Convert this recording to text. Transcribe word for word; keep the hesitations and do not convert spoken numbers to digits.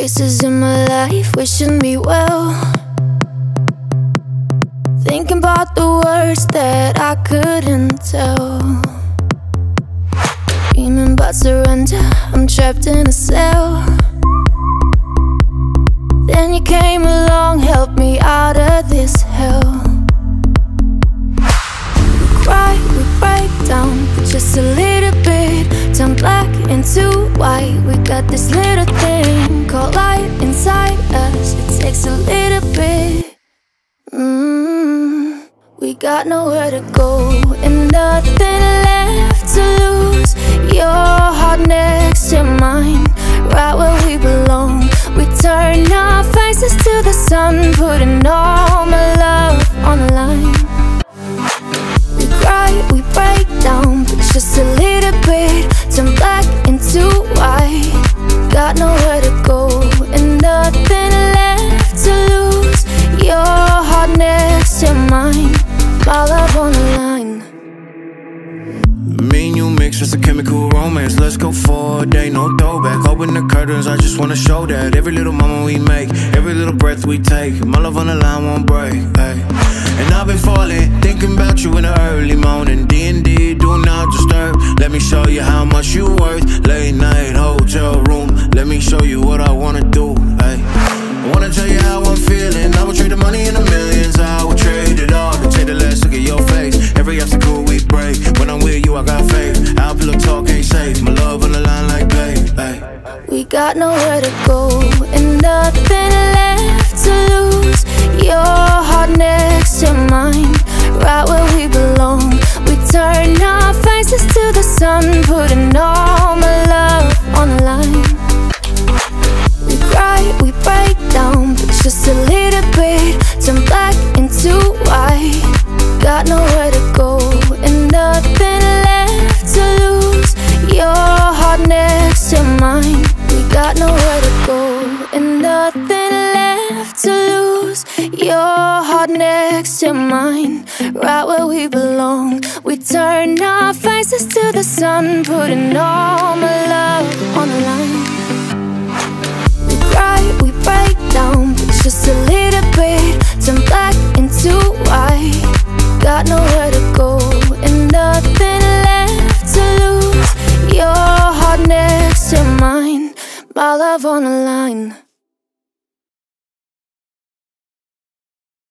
Faces in my life wishing me well, thinking about the words that I couldn't tell, dreaming about surrender, I'm trapped in a cell. Then you came along, helped me out of this hell. We cry, we break down, but just a little bit. Turn black into white. We got this little thing called light inside us. It takes a little bit. mm. We got nowhere to go and nothing left to lose. Your heart next to mine, right where we belong. We turn our faces to the sun, putting all my love on the line. We cry, we break down, but just a little bit. Turn black into white. Got nowhere to go and nothing left to lose. Your heart next to mine, my love on the line. Me and you mix, just a chemical romance. Let's go for a day, no throwback. Open the curtains, I just wanna show that every little moment we make, every little breath we take, my love on the line won't break, ay. And I've been falling, thinking about you in the early morning. D and D, do not disturb. Let me show you how much you worth. Late night, hotel room. Let me show you what I wanna do, ay. I wanna tell you how I'm feeling. I would trade the money and the millions. I would trade it all to take the last look at your face. Every obstacle we break. When I'm with you, I got faith. Our pillow talk ain't safe. My love on the line like babe, ay. We got nowhere to go and nothing left to lose. Your heart next to mine, right where we belong. We turn our faces to the sun, putting all my love on the line. We cry, we break down, but just a little bit. Turn black into white. Got nowhere to go and nothing left to lose. Your heart next to mine. We got nowhere to go and nothing left to lose. Your heart next to mine, right where we belong. We turn our faces to the sun, putting all my love on the line. We cry, we break down, but just a little bit. Turn black into white. Got nowhere to go and nothing left to lose. Your heart next to mine, my love on the line.